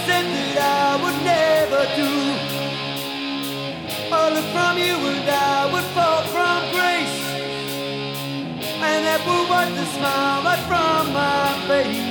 said that I would never do. A look from you and I would fall from grace, and that would wipe the smile right from my face.